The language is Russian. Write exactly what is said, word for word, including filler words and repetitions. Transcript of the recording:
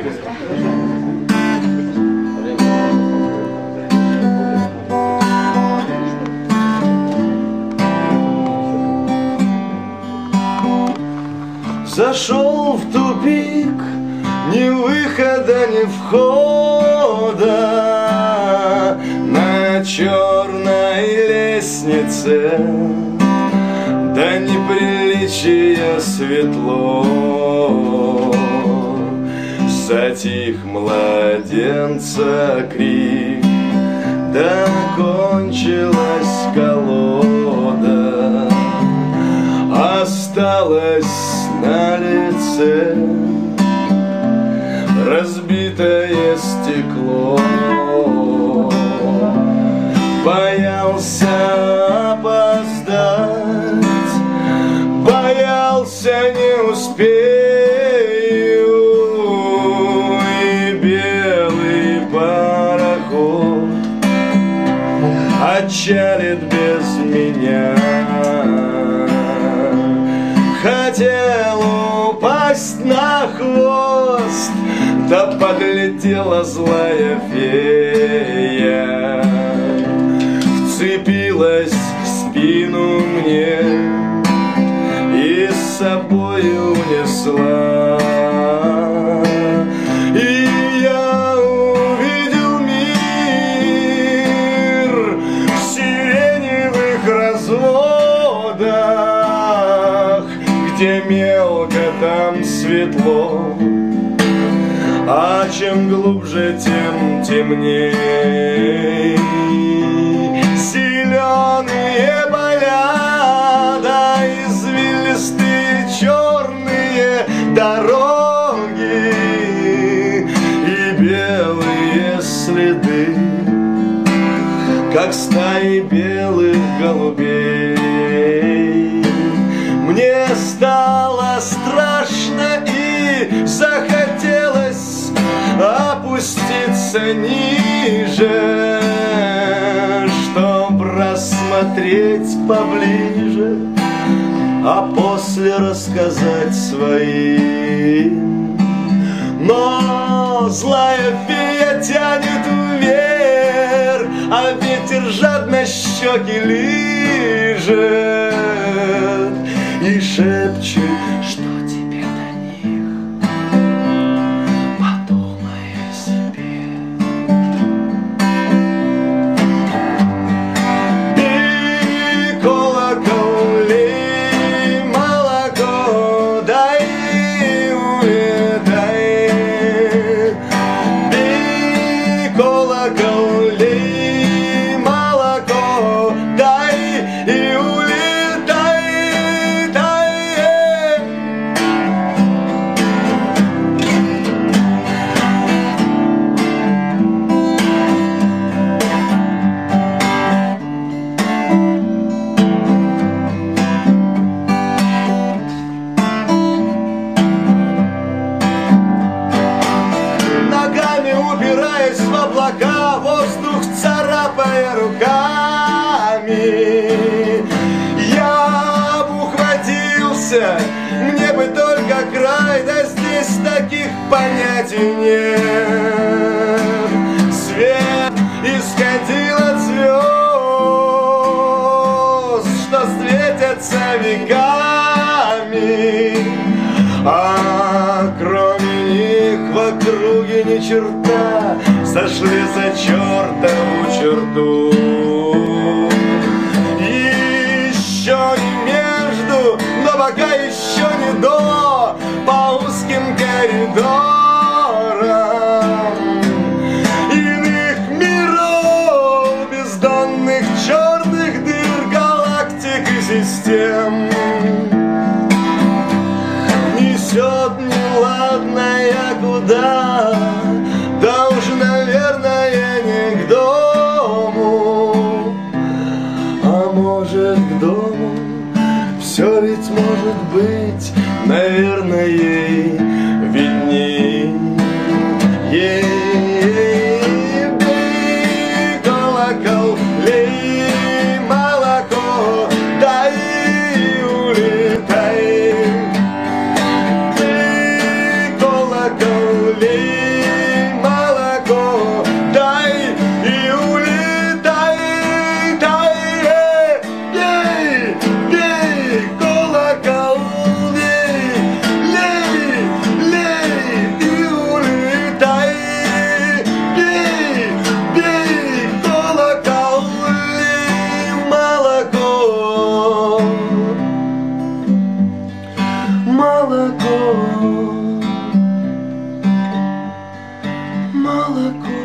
Зашел в тупик, ни выхода, ни входа. На черной лестнице до неприличия светло. Затих младенца крик, да кончилась колода. Осталось на лице разбитое стекло. Боялся опоздать, боялся не успею, и белый пароход отчалит без меня. Хотел упасть на хвост, да подлетела злая фея, вцепилась в спину мне и с собой унесла. И я увидел мир в сиреневых разводах, где мелко, там светло, а чем глубже, тем темней. Зеленые поля, да извилистые черные дороги и белые следы, как стаи белых голубей. Мне стало страшно и захотелось опуститься ниже, чтоб рассмотреть поближе, а после рассказать своим. Но злая фея тянет вверх, а ветер жадно щеки лижет и шепчет, что тебе до них, подумай о себе. Бей колокол, лей молоко, дай улетай. Бей колокол, лей молоко, дай и улетай. Упираясь в облака, воздух царапая руками, я б ухватился, мне бы только край, да здесь таких понятий нет. Свет исходил от звезд, что светятся веками, а кроме них в округе ни черта, сошли за чертову черту. Еще не между, но пока еще не до, по узким коридорам иных миров, бездонных черных дыр, галактик и систем. Несет неладная куда, да уж, наверное, не к дому, а может к дому. Все ведь может быть, наверное, ей видней. Ей бей колокол, лей молоко, дай улетай. Лей молоко.